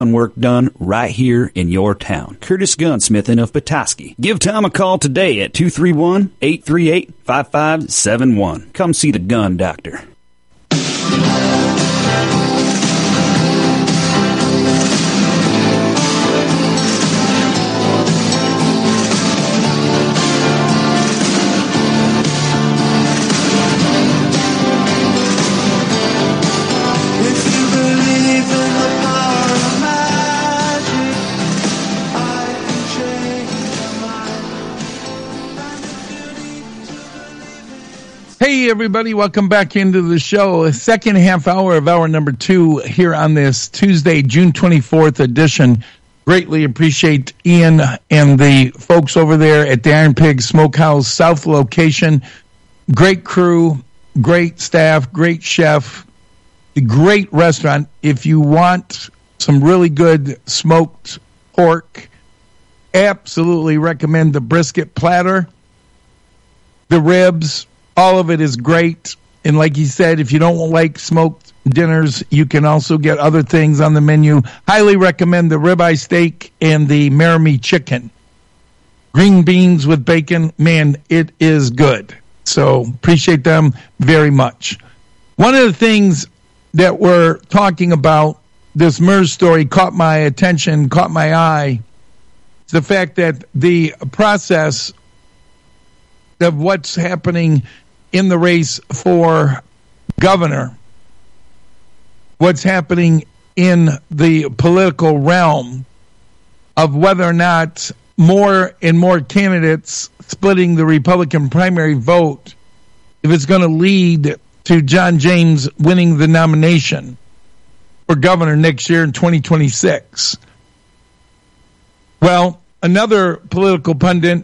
work done right here in your town. Curtis Gunsmithing of Petoskey. Give Tom a call today at 231-838-5571. Come see the gun doctor. Hey, everybody. Welcome back into the show. Second half hour of hour number 2 here on this Tuesday, June 24th edition. Greatly appreciate Ian and the folks over there at the Iron Pig Smokehouse South location. Great crew, great staff, great chef, great restaurant. If you want some really good smoked pork, absolutely recommend the brisket platter, the ribs. All of it is great. And like he said, if you don't like smoked dinners, you can also get other things on the menu. Highly recommend the ribeye steak and the Marimi chicken. Green beans with bacon. Man, it is good. So appreciate them very much. One of the things that we're talking about, this MERS story caught my attention, caught my eye. It's the fact that the process of what's happening in the race for governor, what's happening in the political realm of whether or not more and more candidates splitting the Republican primary vote, if it's going to lead to John James winning the nomination for governor next year in 2026. Well, another political pundit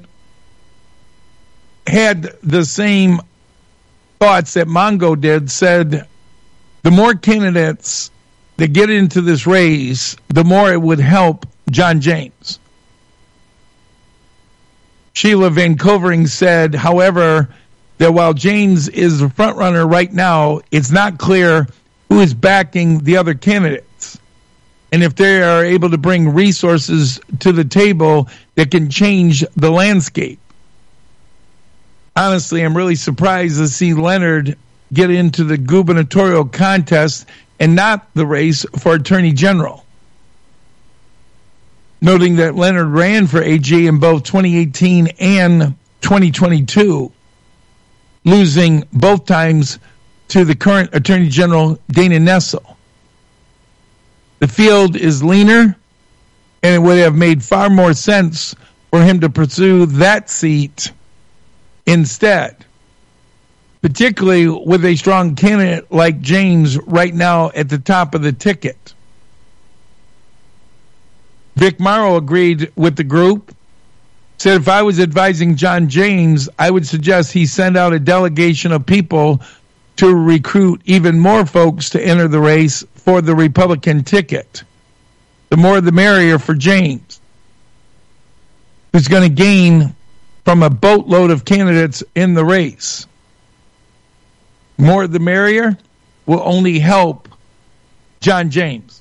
had the same thoughts that Mongo did, said the more candidates that get into this race, the more it would help John James. Sheila Van Covering said, however, that while James is the front runner right now, it's not clear who is backing the other candidates. And if they are able to bring resources to the table that can change the landscape. Honestly, I'm really surprised to see Leonard get into the gubernatorial contest and not the race for attorney general. Noting that Leonard ran for AG in both 2018 and 2022, losing both times to the current attorney general, Dana Nessel. The field is leaner, and it would have made far more sense for him to pursue that seat instead, particularly with a strong candidate like James right now at the top of the ticket. Vic Morrow agreed with the group, said if I was advising John James, I would suggest he send out a delegation of people to recruit even more folks to enter the race for the Republican ticket. The more the merrier for James, who's going to gain from a boatload of candidates in the race. More the merrier will only help John James.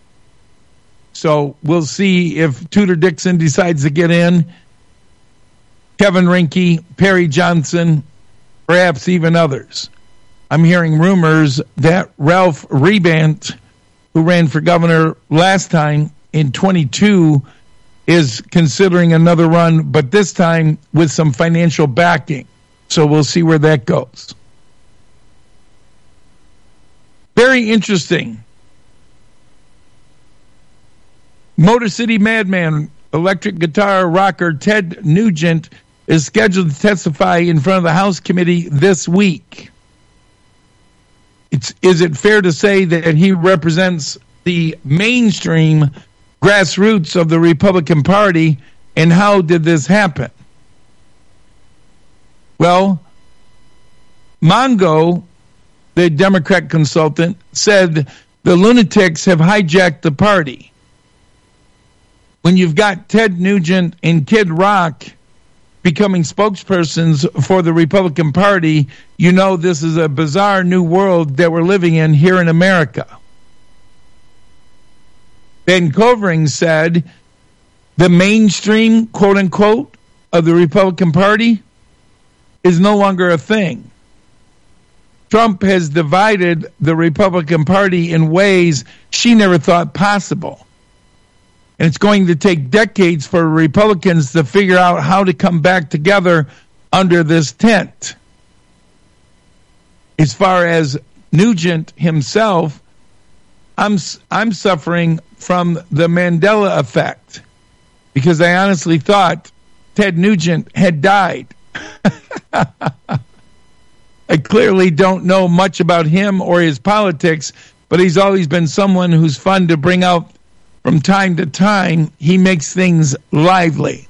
So we'll see if Tudor Dixon decides to get in, Kevin Rinke, Perry Johnson, perhaps even others. I'm hearing rumors that Ralph Rebant, who ran for governor last time in 22, is considering another run, but this time with some financial backing. So we'll see where that goes. Very interesting. Motor City Madman, electric guitar rocker Ted Nugent is scheduled to testify in front of the House committee this week. Is it fair to say that he represents the mainstream grassroots of the Republican Party, and how did this happen? Well, Mongo, the Democrat consultant, said the lunatics have hijacked the party. When you've got Ted Nugent and Kid Rock becoming spokespersons for the Republican Party, you know this is a bizarre new world that we're living in here in America. Ben Covering said the mainstream, quote unquote, of the Republican Party is no longer a thing. Trump has divided the Republican Party in ways she never thought possible. And it's going to take decades for Republicans to figure out how to come back together under this tent. As far as Nugent himself, I'm suffering from the Mandela effect because I honestly thought Ted Nugent had died. I clearly don't know much about him or his politics, but he's always been someone who's fun to bring out from time to time. He makes things lively.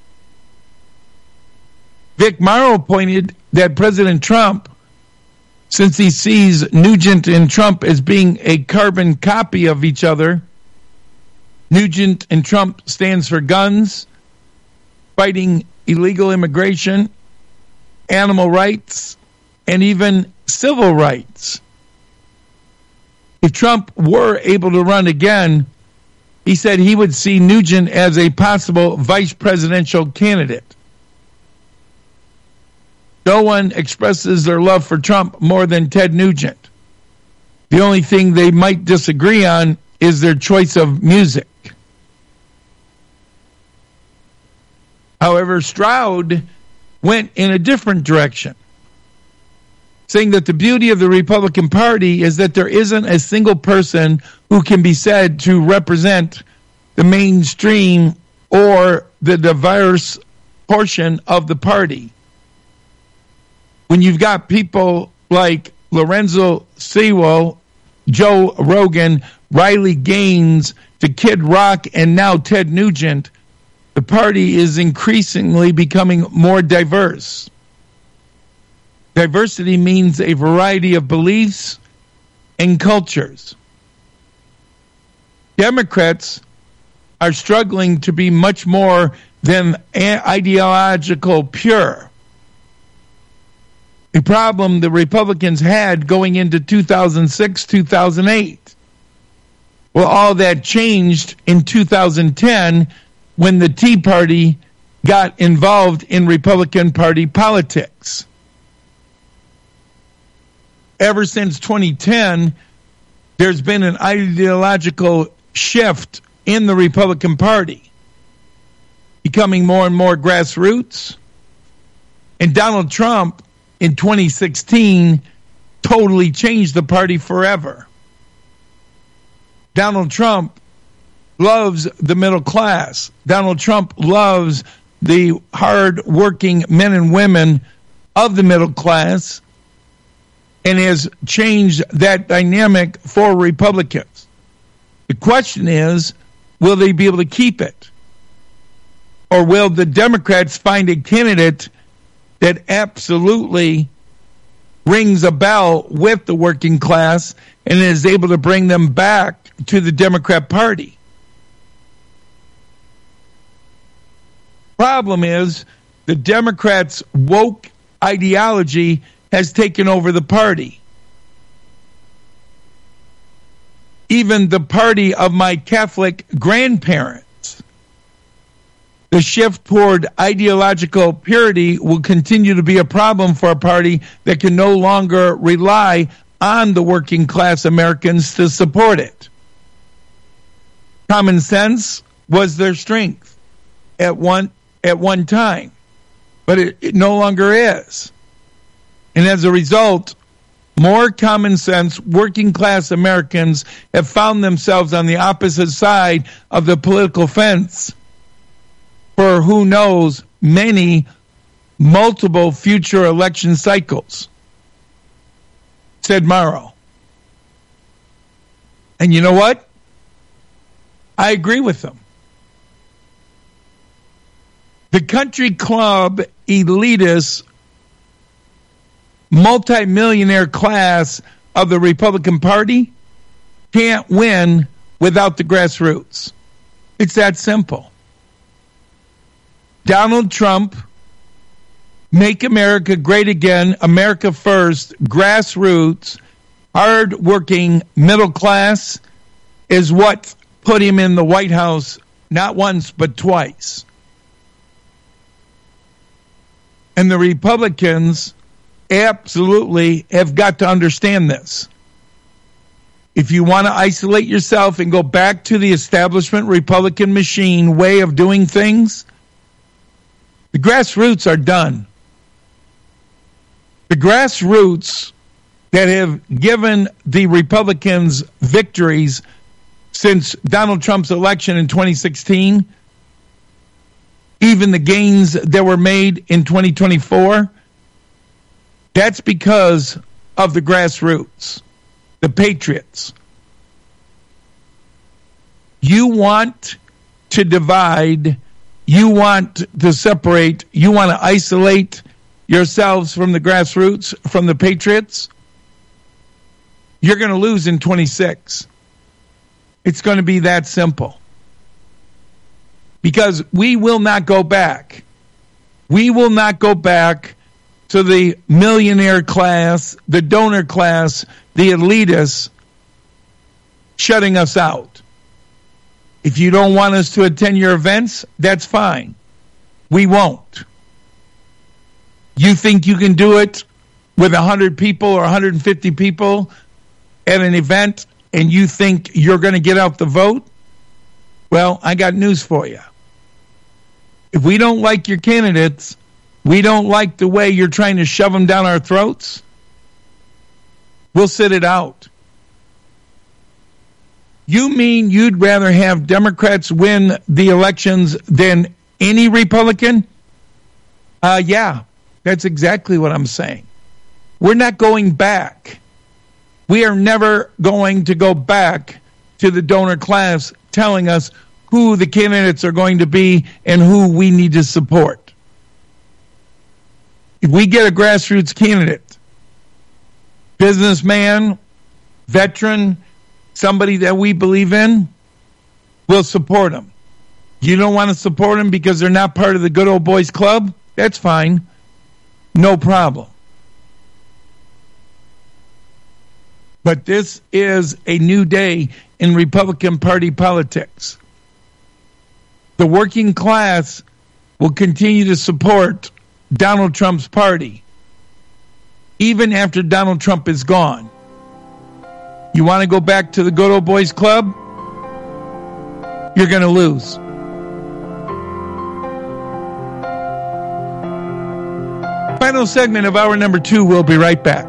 Vic Morrow pointed that President Trump, since he sees Nugent and Trump as being a carbon copy of each other, Nugent and Trump stands for guns, fighting illegal immigration, animal rights, and even civil rights. If Trump were able to run again, he said he would see Nugent as a possible vice presidential candidate. No one expresses their love for Trump more than Ted Nugent. The only thing they might disagree on is their choice of music. However, Stroud went in a different direction, saying that the beauty of the Republican Party is that there isn't a single person who can be said to represent the mainstream or the diverse portion of the party. When you've got people like Lorenzo Sewell, Joe Rogan, Riley Gaines, to Kid Rock, and now Ted Nugent, the party is increasingly becoming more diverse. Diversity means a variety of beliefs and cultures. Democrats are struggling to be much more than ideological pure. A problem the Republicans had going into 2006, 2008. Well, all that changed in 2010 when the Tea Party got involved in Republican Party politics. Ever since 2010, there's been an ideological shift in the Republican Party, becoming more and more grassroots. And Donald Trump in 2016 totally changed the party forever. Donald Trump loves the middle class. Donald Trump loves the hard-working men and women of the middle class and has changed that dynamic for Republicans. The question is, will they be able to keep it? Or will the Democrats find a candidate that absolutely rings a bell with the working class and is able to bring them back to the Democrat Party? Problem is, the Democrats' woke ideology has taken over the party. Even the party of my Catholic grandparents. The shift toward ideological purity will continue to be a problem for a party that can no longer rely on the working class Americans to support it. Common sense was their strength at one time, but it no longer is. And as a result, more common sense working class Americans have found themselves on the opposite side of the political fence for who knows multiple future election cycles, said Morrow. And you know what? I agree with them. The country club elitists, multimillionaire class of the Republican Party can't win without the grassroots. It's that simple. Donald Trump, Make America Great Again, America First, grassroots, hard-working middle class is what put him in the White House not once but twice. And the Republicans absolutely have got to understand this. If you want to isolate yourself and go back to the establishment Republican machine way of doing things, the grassroots are done. The grassroots that have given the Republicans victories since Donald Trump's election in 2016, even the gains that were made in 2024, that's because of the grassroots, the patriots. You want to divide, you want to separate, you want to isolate yourselves from the grassroots, from the patriots, you're going to lose in 26. It's going to be that simple. Because we will not go back. We will not go back to the millionaire class, the donor class, the elitists shutting us out. If you don't want us to attend your events, that's fine. We won't. You think you can do it with 100 people or 150 people at an event and you think you're going to get out the vote? Well, I got news for you. If we don't like your candidates, we don't like the way you're trying to shove them down our throats, we'll sit it out. You mean you'd rather have Democrats win the elections than any Republican? Yeah, that's exactly what I'm saying. We're not going back. We are never going to go back to the donor class telling us who the candidates are going to be and who we need to support. If we get a grassroots candidate, businessman, veteran, somebody that we believe in, we'll support them. You don't want to support them because they're not part of the good old boys club? That's fine. No problem. But this is a new day in Republican Party politics. The working class will continue to support Donald Trump's party, even after Donald Trump is gone. You want to go back to the good old boys club? You're going to lose. Final segment of hour number 2. We'll be right back.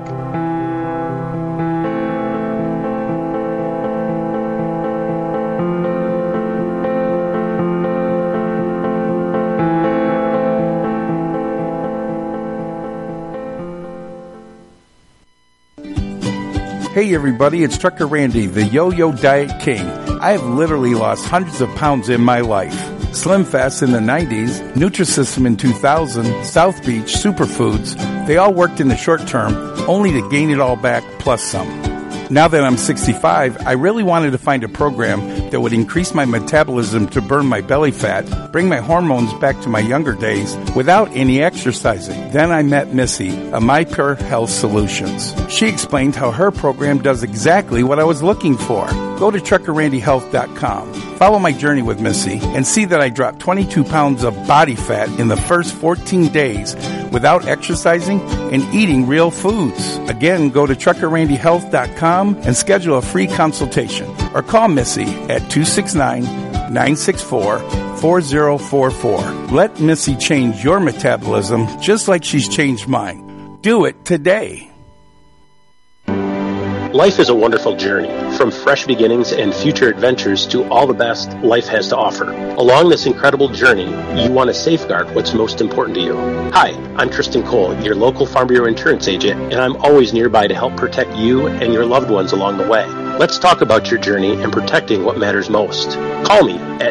Hey everybody, it's Trucker Randy, the Yo-Yo Diet King. I have literally lost hundreds of pounds in my life. Slim Fast in the 90s, Nutrisystem in 2000, South Beach, Superfoods, they all worked in the short term, only to gain it all back plus some. Now that I'm 65, I really wanted to find a program that would increase my metabolism to burn my belly fat, bring my hormones back to my younger days without any exercising. Then I met Missy of My Pure Health Solutions. She explained how her program does exactly what I was looking for. Go to TruckerRandyHealth.com. Follow my journey with Missy and see that I dropped 22 pounds of body fat in the first 14 days without exercising and eating real foods. Again, go to TruckerRandyHealth.com and schedule a free consultation or call Missy at 269-964-4044. Let Missy change your metabolism just like she's changed mine. Do it today. Life is a wonderful journey, from fresh beginnings and future adventures to all the best life has to offer. Along this incredible journey, you want to safeguard what's most important to you. Hi, I'm Tristan Cole, your local Farm Bureau insurance agent, and I'm always nearby to help protect you and your loved ones along the way. Let's talk about your journey and protecting what matters most. Call me at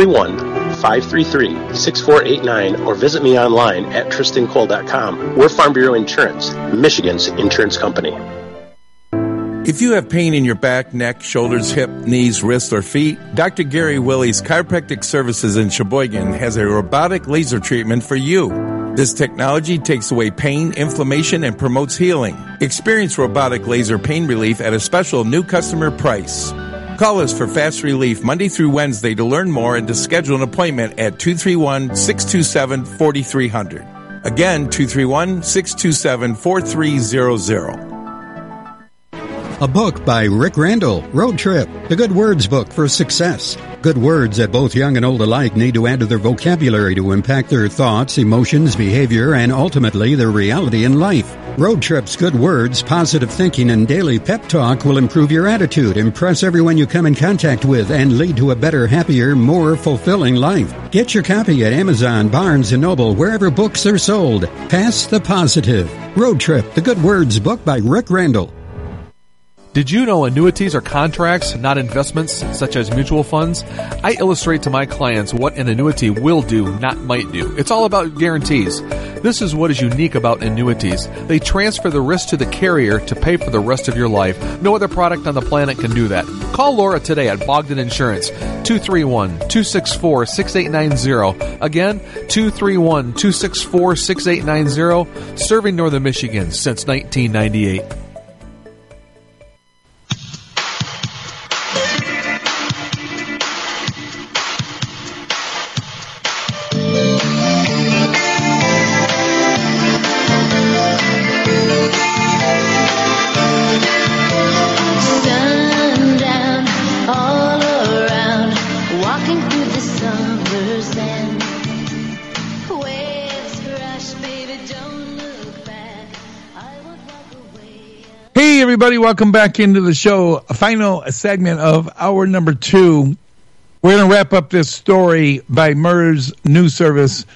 231-533-6489 or visit me online at tristancole.com. We're Farm Bureau Insurance, Michigan's insurance company. If you have pain in your back, neck, shoulders, hip, knees, wrists, or feet, Dr. Gary Willie's Chiropractic Services in Sheboygan has a robotic laser treatment for you. This technology takes away pain, inflammation, and promotes healing. Experience robotic laser pain relief at a special new customer price. Call us for fast relief Monday through Wednesday to learn more and to schedule an appointment at 231-627-4300. Again, 231-627-4300. A book by Rick Randall, Road Trip, the Good Words book for success. Good words that both young and old alike need to add to their vocabulary to impact their thoughts, emotions, behavior, and ultimately their reality in life. Road Trip's good words, positive thinking, and daily pep talk will improve your attitude, impress everyone you come in contact with, and lead to a better, happier, more fulfilling life. Get your copy at Amazon, Barnes & Noble, wherever books are sold. Pass the positive. Road Trip, the Good Words book by Rick Randall. Did you know annuities are contracts, not investments, such as mutual funds? I illustrate to my clients what an annuity will do, not might do. It's all about guarantees. This is what is unique about annuities. They transfer the risk to the carrier to pay for the rest of your life. No other product on the planet can do that. Call Laura today at Bogdan Insurance, 231-264-6890. Again, 231-264-6890, serving Northern Michigan since 1998. Everybody, welcome back into the show. A final segment of hour number 2. We're going to wrap up this story by MERS News Service.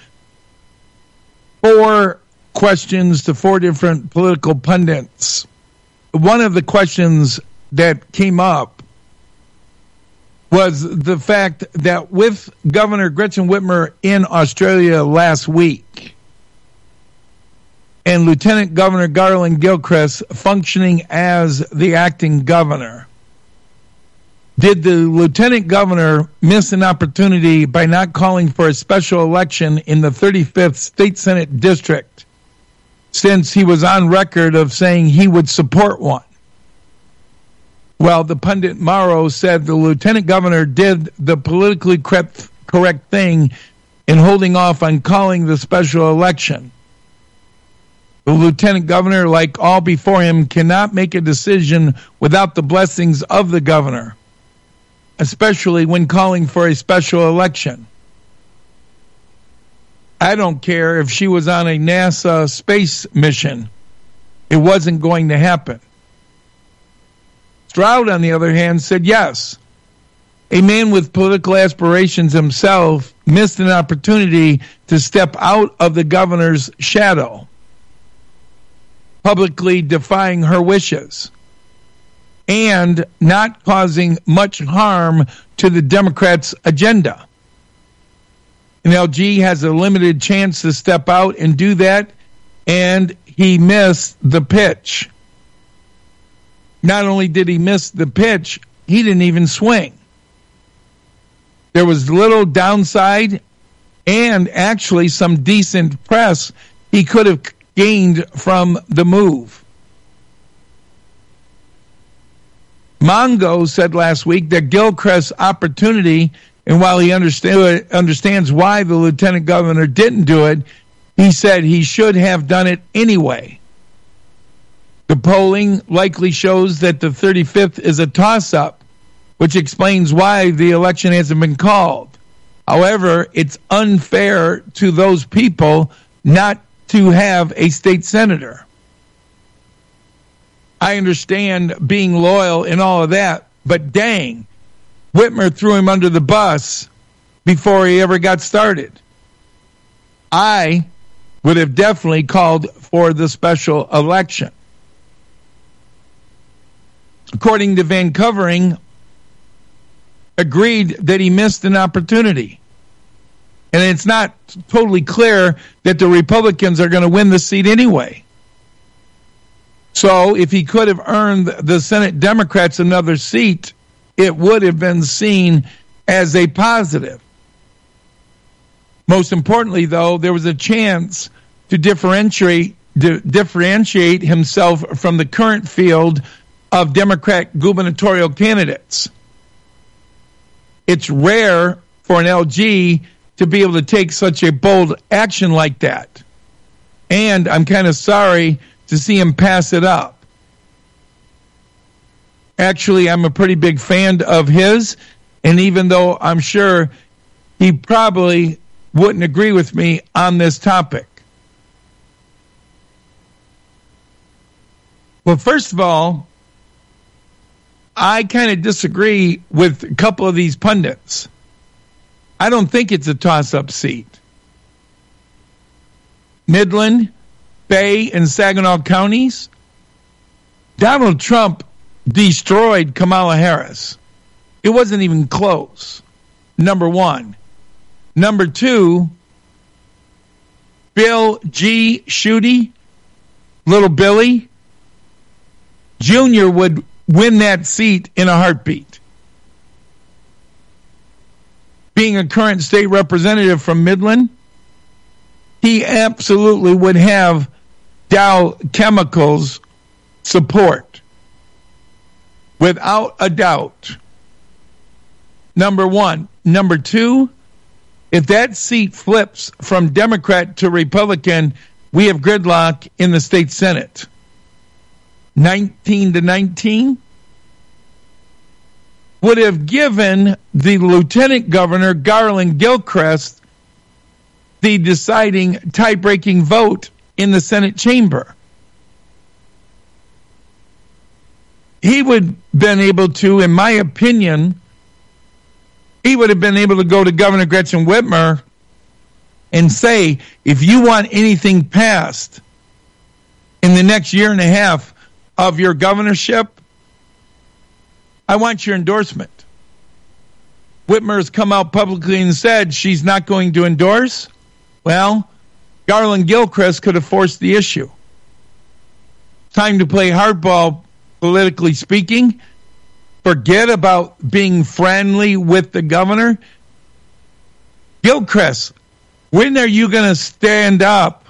4 questions to 4 different political pundits. One of the questions that came up was the fact that with Governor Gretchen Whitmer in Australia last week, and Lieutenant Governor Garland Gilchrist functioning as the acting governor, did the lieutenant governor miss an opportunity by not calling for a special election in the 35th State Senate District, since he was on record of saying he would support one? Well, the pundit Morrow said the lieutenant governor did the politically correct thing in holding off on calling the special election. The lieutenant governor, like all before him, cannot make a decision without the blessings of the governor, especially when calling for a special election. I don't care if she was on a NASA space mission. It wasn't going to happen. Stroud, on the other hand, said yes. A man with political aspirations himself missed an opportunity to step out of the governor's shadow, publicly defying her wishes and not causing much harm to the Democrats' agenda. And LG has a limited chance to step out and do that, and he missed the pitch. Not only did he miss the pitch, he didn't even swing. There was little downside and actually some decent press he could have gained from the move. Mongo said last week that Gilchrist's opportunity, and while he understands why the lieutenant governor didn't do it, he said he should have done it anyway. The polling likely shows that the 35th is a toss-up, which explains why the election hasn't been called. However, it's unfair to those people not to have a state senator. I understand being loyal and all of that, but dang, Whitmer threw him under the bus before he ever got started. I would have definitely called for the special election. According to Van Covering, agreed that he missed an opportunity. And it's not totally clear that the Republicans are going to win the seat anyway. So if he could have earned the Senate Democrats another seat, it would have been seen as a positive. Most importantly, though, there was a chance to differentiate himself from the current field of Democrat gubernatorial candidates. it's rare for an LG to be able to take such a bold action like that. And I'm kind of sorry to see him pass it up. Actually, I'm a pretty big fan of his, and even though I'm sure he probably wouldn't agree with me on this topic. Well, first of all, I kind of disagree with a couple of these pundits. I don't think it's a toss-up seat. Midland, Bay, and Saginaw counties, Donald Trump destroyed Kamala Harris. It wasn't even close, number one. Number two, Bill G. Schuette, Little Billy, Jr. would win that seat in a heartbeat. Being a current state representative from Midland, he absolutely would have Dow Chemicals support. Without a doubt. Number one. Number two, if that seat flips from Democrat to Republican, we have gridlock in the state Senate. 19-19 would have given the Lieutenant Governor, Garland Gilchrist, the deciding tie-breaking vote in the Senate chamber. He would have been able to, in my opinion, he would have been able to go to Governor Gretchen Whitmer and say, if you want anything passed in the next year and a half of your governorship, I want your endorsement. Whitmer has come out publicly and said she's not going to endorse. Well, Garland Gilchrist could have forced the issue. Time to play hardball, politically speaking. Forget about being friendly with the governor. Gilchrist, when are you going to stand out,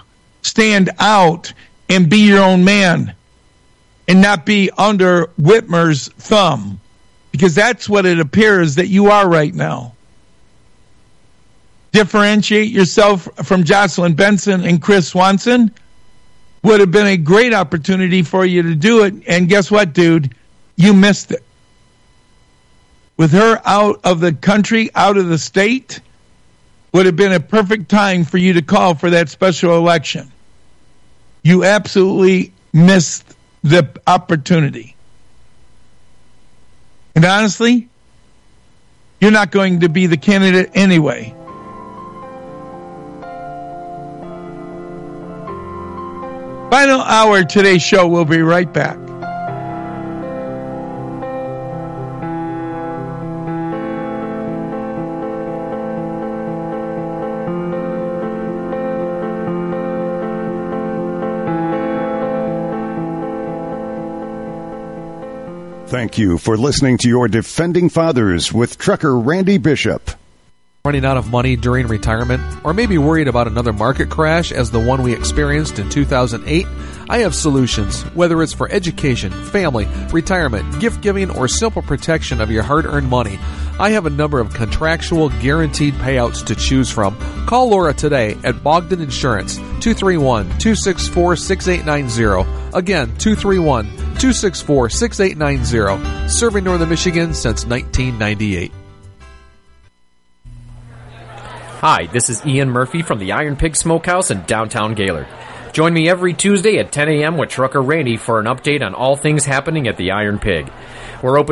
and be your own man and not be under Whitmer's thumb? Because that's what it appears that you are right now. Differentiate yourself from Jocelyn Benson and Chris Swanson would have been a great opportunity for you to do it. And guess what, dude? You missed it. With her out of the country, out of the state, would have been a perfect time for you to call for that special election. You absolutely missed the opportunity. And honestly, you're not going to be the candidate anyway. Final hour of today's show. We'll be right back. Thank you for listening to your Defending Fathers with Trucker Randy Bishop. Running out of money during retirement, or maybe worried about another market crash as the one we experienced in 2008? I have solutions, whether it's for education, family, retirement, gift giving, or simple protection of your hard-earned money. I have a number of contractual guaranteed payouts to choose from. Call Laura today at Bogdan Insurance, 231-264-6890. Again, 231-264-6890. Serving Northern Michigan since 1998. Hi, this is Ian Murphy from the Iron Pig Smokehouse in downtown Gaylord. Join me every Tuesday at 10 a.m. with Trucker Randy for an update on all things happening at the Iron Pig. We're open